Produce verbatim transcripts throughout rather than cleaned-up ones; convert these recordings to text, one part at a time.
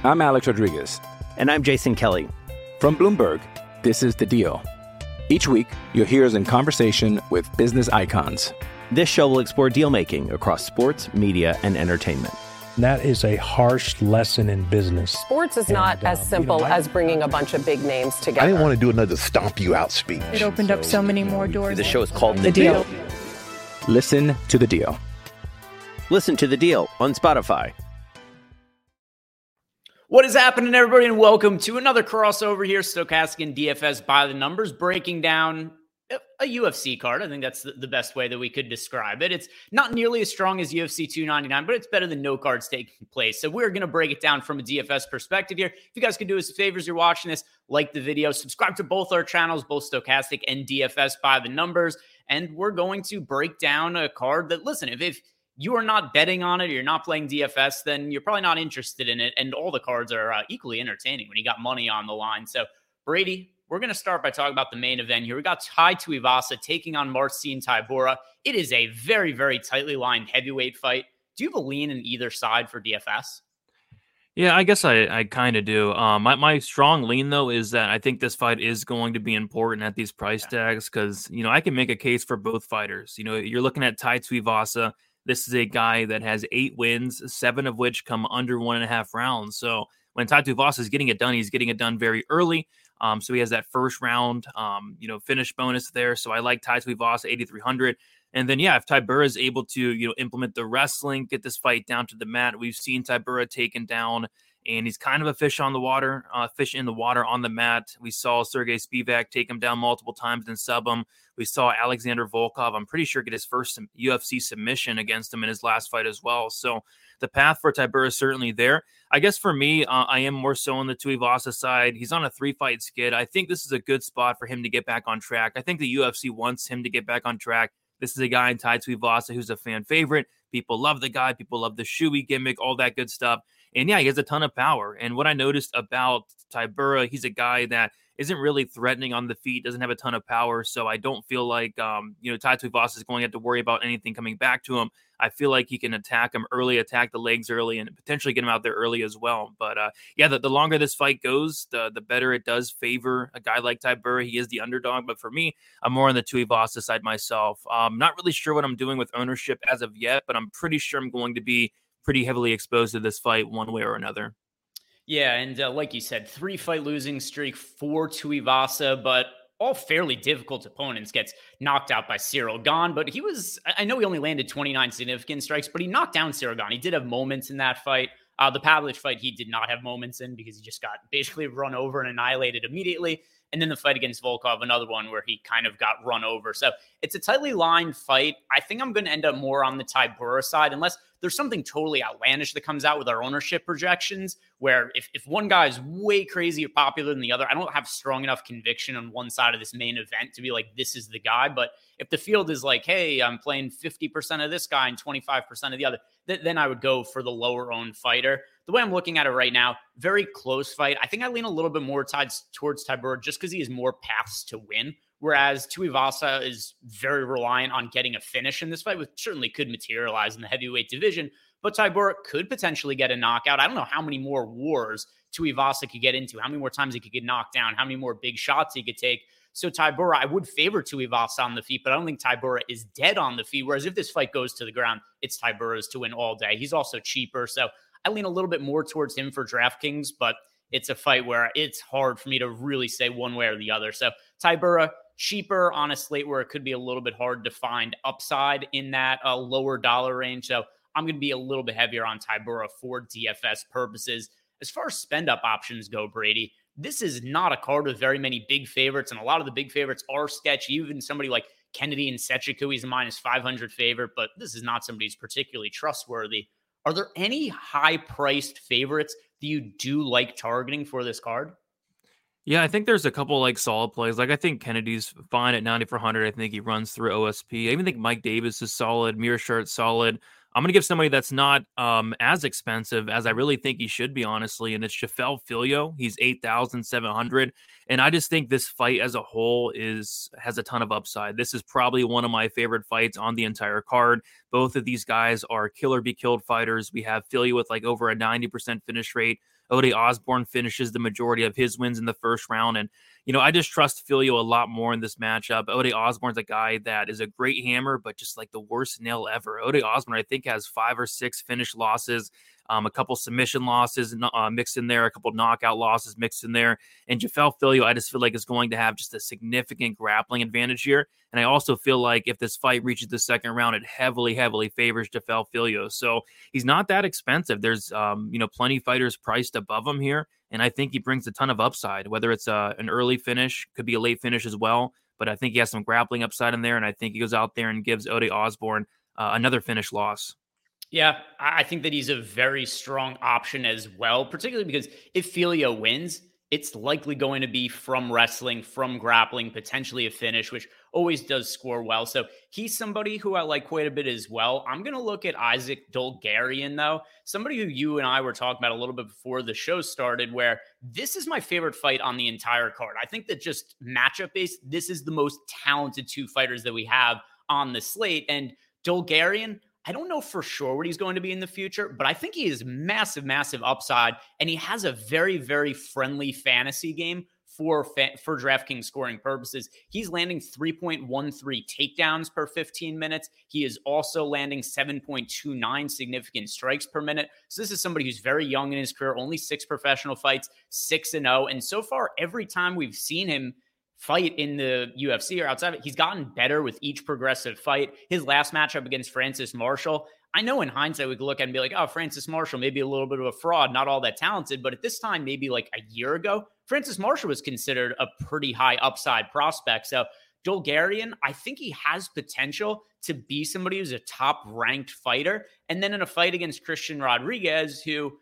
I'm Alex Rodriguez. And I'm Jason Kelly. From Bloomberg, this is The Deal. Each week, you'll hear us in conversation with business icons. This show will explore deal-making across sports, media, and entertainment. That is a harsh lesson in business. Sports is not and, uh, as simple you know, I, as bringing a bunch of big names together. I didn't want to do another stomp you out speech. It opened so, up so many more doors. The show is called The, the deal. deal. Listen to The Deal. Listen to The Deal on Spotify. What is happening, everybody, and welcome to another crossover here, Stokastic and D F S by the numbers, breaking down a U F C card. I think that's the best way that we could describe it. It's not nearly as strong as U F C two ninety-nine, but it's better than no cards taking place. So we're going to break it down from a D F S perspective here. If you guys could do us a favor as you're watching this, like the video, subscribe to both our channels, both Stokastic and D F S by the numbers, and we're going to break down a card that, listen, if, if you are not betting on it or you're not playing D F S, then you're probably not interested in it, and all the cards are uh, equally entertaining when you got money on the line. So, Brady, we're going to start by talking about the main event here. We got Tai Tuivasa taking on Marcin Tybura. It is a very, very tightly lined heavyweight fight. Do you have a lean in either side for D F S? Yeah, I guess I, I kind of do. Um, my, my strong lean, though, is that I think this fight is going to be important at these price tags because, you know, I can make a case for both fighters. You know, you're looking at Tai Tuivasa. This is a guy that has eight wins, seven of which come under one and a half rounds. So when Tai Tuivasa is getting it done, he's getting it done very early. Um, so he has that first round, um, you know, finish bonus there. So I like Tai Tuivasa eighty-three hundred. And then, yeah, if Tybura is able to, you know, implement the wrestling, get this fight down to the mat, we've seen Tybura taken down, and he's kind of a fish on the water, uh, fish in the water on the mat. We saw Sergey Spivak take him down multiple times and sub him. We saw Alexander Volkov, I'm pretty sure, get his first U F C submission against him in his last fight as well. So the path for Tybura is certainly there. I guess for me, uh, I am more so on the Tuivasa side. He's on a three-fight skid. I think this is a good spot for him to get back on track. I think the U F C wants him to get back on track. This is a guy in Tai Tuivasa who's a fan favorite. People love the guy. People love the shoey gimmick, all that good stuff. And yeah, he has a ton of power. And what I noticed about Tybura, he's a guy that isn't really threatening on the feet, doesn't have a ton of power. So I don't feel like, um, you know, Tai Tuivasa is going to have to worry about anything coming back to him. I feel like he can attack him early, attack the legs early, and potentially get him out there early as well. But uh, yeah, the, the longer this fight goes, the the better it does favor a guy like Tybura. He is the underdog. But for me, I'm more on the Tuivasa side myself. I'm not really sure what I'm doing with ownership as of yet, but I'm pretty sure I'm going to be pretty heavily exposed to this fight one way or another. Yeah, and uh, like you said, three-fight losing streak for Tuivasa, but all fairly difficult opponents. Gets knocked out by Cyril Gane, but he was, I know he only landed twenty-nine significant strikes, but he knocked down Cyril Gane. He did have moments in that fight. Uh, the Pavlich fight, he did not have moments in because he just got basically run over and annihilated immediately. And then the fight against Volkov, another one where he kind of got run over. So it's a tightly lined fight. I think I'm going to end up more on the Tybura side, unless there's something totally outlandish that comes out with our ownership projections, where if, if one guy is way crazy or popular than the other, I don't have strong enough conviction on one side of this main event to be like, this is the guy. But if the field is like, hey, I'm playing fifty percent of this guy and twenty-five percent of the other, th- then I would go for the lower owned fighter. The way I'm looking at it right now, very close fight. I think I lean a little bit more tied towards Tybura just because he has more paths to win, whereas Tuivasa is very reliant on getting a finish in this fight, which certainly could materialize in the heavyweight division. But Tybura could potentially get a knockout. I don't know how many more wars Tuivasa could get into, how many more times he could get knocked down, how many more big shots he could take. So Tybura, I would favor Tuivasa on the feet, but I don't think Tybura is dead on the feet. Whereas if this fight goes to the ground, it's Tybura's to win all day. He's also cheaper, so I lean a little bit more towards him for DraftKings, but it's a fight where it's hard for me to really say one way or the other. So Tybura, cheaper on a slate where it could be a little bit hard to find upside in that uh, lower dollar range. So I'm going to be a little bit heavier on Tybura for D F S purposes. As far as spend up options go, Brady, this is not a card with very many big favorites, and a lot of the big favorites are sketchy. Even somebody like Kennedy and Sechiku, he's a minus five hundred favorite, but this is not somebody who's particularly trustworthy. Are there any high-priced favorites that you do like targeting for this card? Yeah, I think there's a couple like solid plays. Like I think Kennedy's fine at ninety-four hundred. I think he runs through O S P. I even think Mike Davis is solid. Meerschaert's solid. I'm going to give somebody that's not um, as expensive as I really think he should be, honestly, and it's Chafel Filio. He's eight thousand seven hundred, and I just think this fight as a whole is has a ton of upside. This is probably one of my favorite fights on the entire card Both of these guys are killer be killed fighters. We have Filio with like over a ninety percent finish rate. Ode Osborne finishes the majority of his wins in the first round. And, you know, I just trust Filio a lot more in this matchup. Ode Osborne's a guy that is a great hammer, but just like the worst nail ever. Ode Osborne, I think, has five or six finish losses, um, a couple submission losses uh, mixed in there, a couple knockout losses mixed in there. And Jafel Filio, I just feel like is going to have just a significant grappling advantage here. And I also feel like if this fight reaches the second round, it heavily, heavily favors Jafel Filio. So he's not that expensive. There's, um, you know, plenty of fighters priced above him here. And I think he brings a ton of upside, whether it's uh, an early finish, could be a late finish as well. But I think he has some grappling upside in there. And I think he goes out there and gives Ode Osborne uh, another finish loss. Yeah, I think that he's a very strong option as well, particularly because if Filio wins, it's likely going to be from wrestling, from grappling, potentially a finish, which always does score well. So he's somebody who I like quite a bit as well. I'm going to look at Isaac Dolgarian, though, somebody who you and I were talking about a little bit before the show started, where this is my favorite fight on the entire card. I think that just matchup based, this is the most talented two fighters that we have on the slate. And Dolgarian, I don't know for sure what he's going to be in the future, but I think he is massive, massive upside, and he has a very, very friendly fantasy game for fa- for DraftKings scoring purposes. He's landing three point one three takedowns per fifteen minutes. He is also landing seven point two nine significant strikes per minute. So this is somebody who's very young in his career, only six professional fights, six and oh, and so far, every time we've seen him fight in the U F C or outside of it, he's gotten better with each progressive fight. His last matchup against Francis Marshall, I know in hindsight we could look at and be like, oh, Francis Marshall, maybe a little bit of a fraud, not all that talented. But at this time, maybe like a year ago, Francis Marshall was considered a pretty high upside prospect. So Dolgarian, I think he has potential to be somebody who's a top ranked fighter. And then in a fight against Christian Rodriguez, who...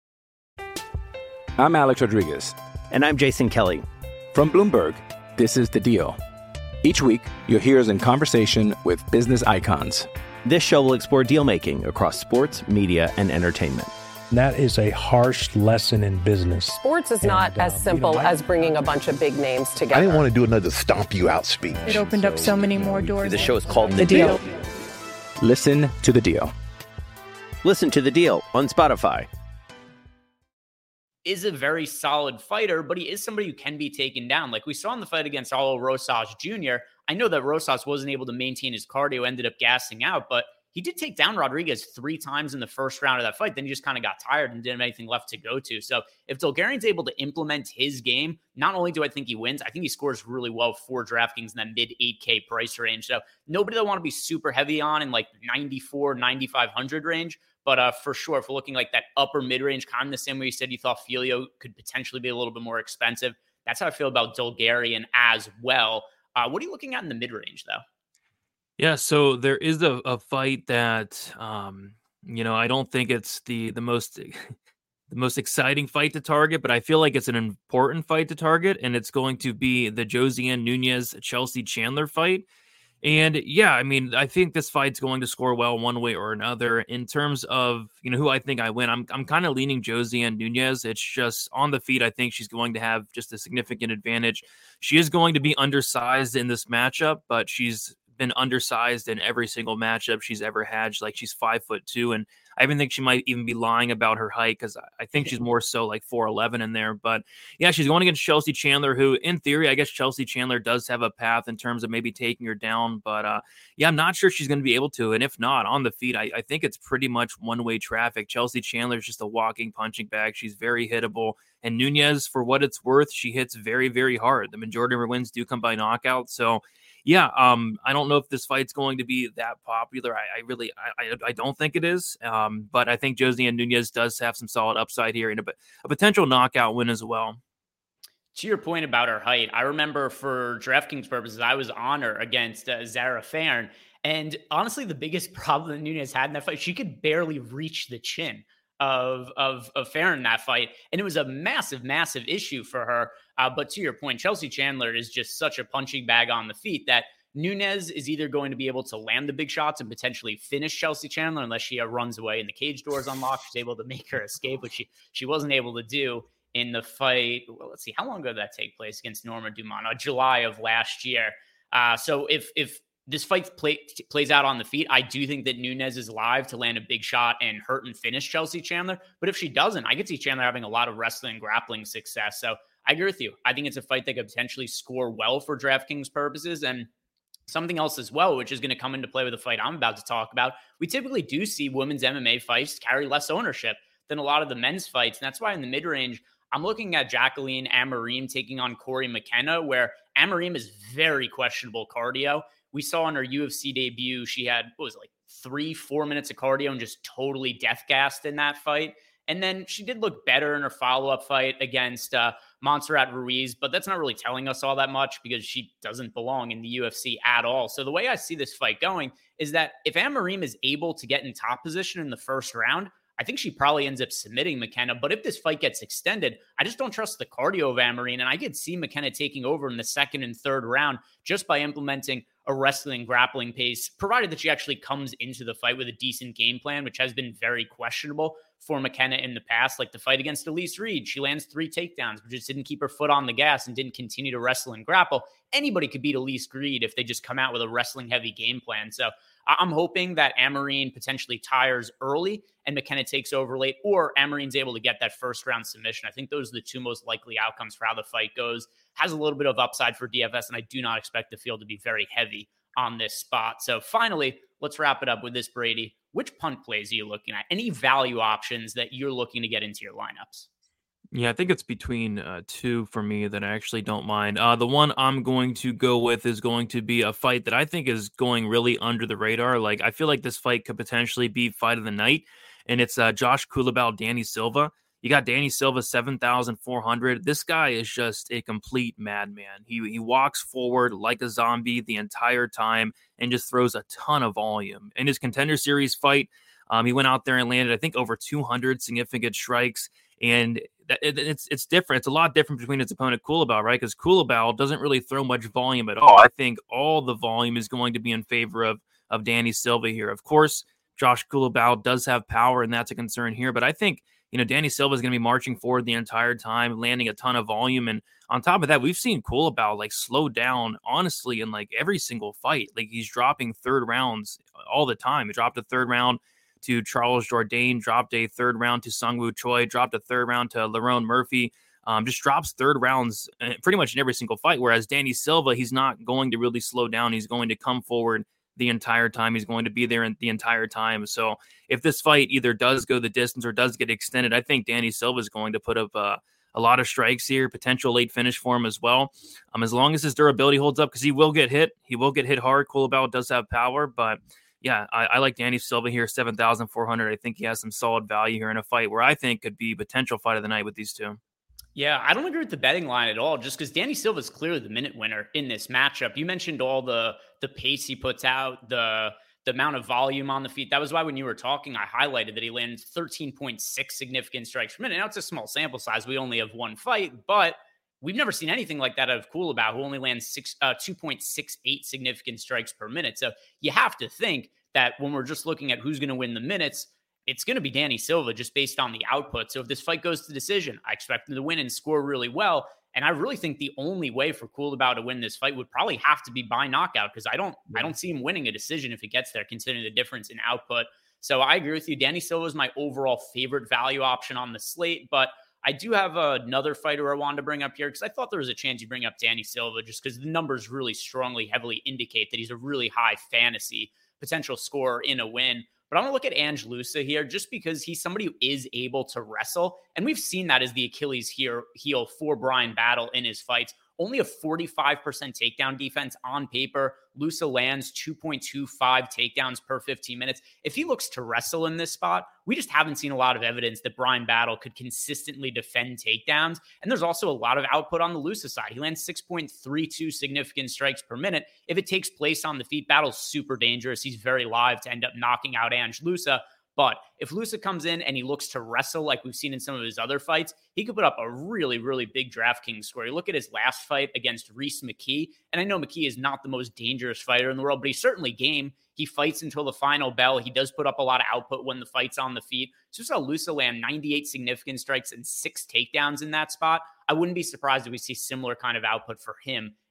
I'm Alex Rodriguez. And I'm Jason Kelly. From Bloomberg, this is The Deal. Each week, you'll hear us in conversation with business icons. This show will explore deal-making across sports, media, and entertainment. That is a harsh lesson in business. Sports is And, not as um, simple you know, I- as bringing a bunch of big names together. I didn't want to do another stomp you out speech. It opened up so many more doors. The show is called The, The deal. Deal. Listen to The Deal. Listen to The Deal on Spotify. is a very solid fighter, but he is somebody who can be taken down. Like we saw in the fight against Paulo Rosas Junior I know that Rosas wasn't able to maintain his cardio, ended up gassing out, but he did take down Rodriguez three times in the first round of that fight. Then he just kind of got tired and didn't have anything left to go to. So if Dolgarian's able to implement his game, not only do I think he wins, I think he scores really well for DraftKings in that mid eight K price range. So nobody that I want to be super heavy on in like ninety-four, ninety-five hundred range. But uh, for sure, if we're looking like that upper mid-range, kind of the same way you said you thought Filio could potentially be a little bit more expensive. That's how I feel about Dolgarian as well. Uh, what are you looking at in the mid-range, though? Yeah, so there is a, a fight that, um, you know, I don't think it's the the most the most exciting fight to target, but I feel like it's an important fight to target, and it's going to be the Josiane Nunez Chelsea Chandler fight. And yeah, I mean, I think this fight's going to score well one way or another. In terms of, you know, who I think I win, I'm I'm kind of leaning Josiane Nunez. It's just on the feet, I think she's going to have just a significant advantage. She is going to be undersized in this matchup, but she's been undersized in every single matchup she's ever had. She's like she's five foot two, and I even think she might even be lying about her height because I think she's more so like four eleven in there. But yeah, she's going against Chelsea Chandler, who in theory, I guess Chelsea Chandler does have a path in terms of maybe taking her down. But uh, yeah, I'm not sure she's going to be able to. And if not, on the feet, I, I think it's pretty much one-way traffic. Chelsea Chandler is just a walking punching bag. She's very hittable. And Nunez, for what it's worth, she hits very, very hard. The majority of her wins do come by knockout. So yeah, um, I don't know if this fight's going to be that popular. I, I really, I, I, I don't think it is. Um, but I think Josiane Nunez does have some solid upside here and a, a potential knockout win as well. To your point about her height, I remember for DraftKings purposes, I was on her against uh, Zara Fairn. And honestly, the biggest problem that Nunez had in that fight, she could barely reach the chin of, of, of Fairn in that fight. And it was a massive, massive issue for her. Uh, but to your point, Chelsea Chandler is just such a punching bag on the feet that Nunez is either going to be able to land the big shots and potentially finish Chelsea Chandler unless she uh, runs away and the cage doors unlocked. She's able to make her escape, which she, she wasn't able to do in the fight. Well, let's see, how long ago did that take place against Norma Dumont? Uh, July of last year. Uh, so if if this fight play, plays out on the feet, I do think that Nunes is live to land a big shot and hurt and finish Chelsea Chandler. But if she doesn't, I could see Chandler having a lot of wrestling and grappling success. So I agree with you. I think it's a fight that could potentially score well for DraftKings purposes. And something else as well, which is going to come into play with the fight I'm about to talk about. We typically do see women's M M A fights carry less ownership than a lot of the men's fights. And that's why in the mid-range, I'm looking at Jacqueline Amorim taking on Corey McKenna, where Amorim is very questionable cardio. We saw in her U F C debut, she had, what was it, like three, four minutes of cardio and just totally death gassed in that fight. And then she did look better in her follow-up fight against uh, Montserrat Ruiz, but that's not really telling us all that much because she doesn't belong in the U F C at all. So the way I see this fight going is that if Amorim is able to get in top position in the first round, I think she probably ends up submitting McKenna. But if this fight gets extended, I just don't trust the cardio of Amorim. And I could see McKenna taking over in the second and third round just by implementing a wrestling grappling pace, provided that she actually comes into the fight with a decent game plan, which has been very questionable for McKenna in the past. Like the fight against Elise Reed, she lands three takedowns, but just didn't keep her foot on the gas and didn't continue to wrestle and grapple. Anybody could beat Elise Reed if they just come out with a wrestling heavy game plan. So I'm hoping that Amorim potentially tires early and McKenna takes over late, or Amorim's able to get that first round submission. I think those are the two most likely outcomes for how the fight goes. Has a little bit of upside for D F S, and I do not expect the field to be very heavy on this spot. So finally, let's wrap it up with this, Brady. Which punt plays are you looking at? Any value options that you're looking to get into your lineups? Yeah, I think it's between uh, two for me that I actually don't mind. Uh, the one I'm going to go with is going to be a fight that I think is going really under the radar. Like, I feel like this fight could potentially be fight of the night, and it's uh, Josh Culibao, Danny Silva. You got Danny Silva, seven thousand four hundred. This guy is just a complete madman. He he walks forward like a zombie the entire time and just throws a ton of volume. In his Contender Series fight, um, he went out there and landed, I think, over two hundred significant strikes. And that, it, it's it's different. It's a lot different between his opponent, Culibao, right? Because Culibao doesn't really throw much volume at all. I think all the volume is going to be in favor of, of Danny Silva here. Of course, Josh Culibao does have power, and that's a concern here. But I think, you know, Danny Silva is going to be marching forward the entire time, landing a ton of volume. And on top of that, we've seen Culibao like slow down, honestly, in like every single fight. Like he's dropping third rounds all the time. He dropped a third round to Charles Jourdain, dropped a third round to Sungwoo Choi, dropped a third round to Lerone Murphy. Um, just drops third rounds pretty much in every single fight. Whereas Danny Silva, he's not going to really slow down. He's going to come forward the entire time. He's going to be there in the entire time. So if this fight either does go the distance or does get extended, I think Danny Silva is going to put up uh, a lot of strikes here, potential late finish for him as well. Um, as long as his durability holds up, because he will get hit. He will get hit hard. Culibao does have power, but yeah, I, I like Danny Silva here, seven thousand four hundred. I think he has some solid value here in a fight where I think could be potential fight of the night with these two. Yeah, I don't agree with the betting line at all, just because Danny Silva is clearly the minute winner in this matchup. You mentioned all the the pace he puts out, the the amount of volume on the feet. That was why when you were talking, I highlighted that he landed thirteen point six significant strikes per minute. Now, it's a small sample size. We only have one fight, but we've never seen anything like that out of Culibao, who only lands six, uh, two point six eight significant strikes per minute. So you have to think that when we're just looking at who's going to win the minutes, it's going to be Danny Silva just based on the output. So if this fight goes to decision, I expect him to win and score really well. And I really think the only way for Culibao to win this fight would probably have to be by knockout, because I don't yeah. I don't see him winning a decision if it gets there, considering the difference in output. So I agree with you. Danny Silva is my overall favorite value option on the slate, but I do have another fighter I wanted to bring up here because I thought there was a chance you bring up Danny Silva just because the numbers really strongly, heavily indicate that he's a really high fantasy potential scorer in a win. But I'm going to look at Ange Loosa here just because he's somebody who is able to wrestle. And we've seen that as the Achilles heel, heel for Bryan Battle in his fights. Only a forty-five percent takedown defense on paper. Loosa lands two point two five takedowns per fifteen minutes. If he looks to wrestle in this spot, we just haven't seen a lot of evidence that Bryan Battle could consistently defend takedowns. And there's also a lot of output on the Loosa side. He lands six point three two significant strikes per minute. If it takes place on the feet, Battle's super dangerous. He's very live to end up knocking out Ange Loosa. But if Loosa comes in and he looks to wrestle like we've seen in some of his other fights, he could put up a really, really big DraftKings score. You look at his last fight against Reese McKee, and I know McKee is not the most dangerous fighter in the world, but he's certainly game. He fights until the final bell. He does put up a lot of output when the fight's on the feet. So we saw Loosa land ninety-eight significant strikes and six takedowns in that spot. I wouldn't be surprised if we see similar kind of output for him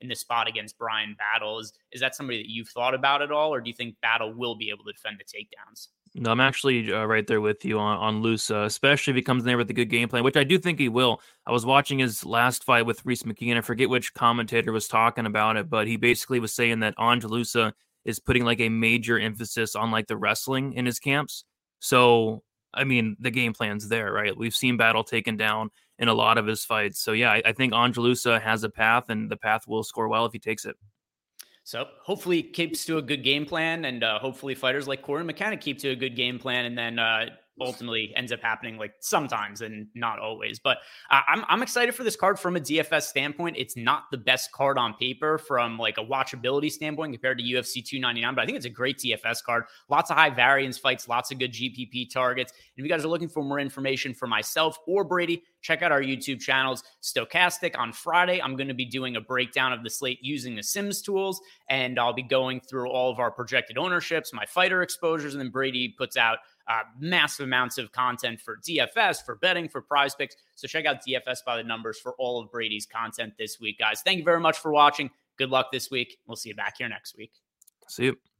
in this spot against Brian Battle. Is, is that somebody that you've thought about at all, or do you think Battle will be able to defend the takedowns? No, I'm actually uh, right there with you on, on Lusa, especially if he comes in there with a good game plan, which I do think he will. I was watching his last fight with Reese McKeon. I forget which commentator was talking about it, but he basically was saying that Ange Lusa is putting like a major emphasis on like the wrestling in his camps. So, I mean, the game plan's there, right? We've seen Battle taken down in a lot of his fights. So, yeah, I, I think Ange Lusa has a path, and the path will score well if he takes it. So hopefully it keeps to a good game plan, and uh, hopefully fighters like Corey McKenna keep to a good game plan, and then uh, ultimately ends up happening like sometimes and not always. But uh, I'm I'm excited for this card from a D F S standpoint. It's not the best card on paper from like a watchability standpoint compared to U F C two ninety-nine, but I think it's a great D F S card. Lots of high variance fights, lots of good G P P targets. And if you guys are looking for more information for myself or Brady, check out our YouTube channels. Stokastic on Friday, I'm going to be doing a breakdown of the slate using the Sims tools, and I'll be going through all of our projected ownerships, my fighter exposures, and then Brady puts out uh, massive amounts of content for D F S, for betting, for prize picks. So check out D F S by the numbers for all of Brady's content this week, guys. Thank you very much for watching. Good luck this week. We'll see you back here next week. See you.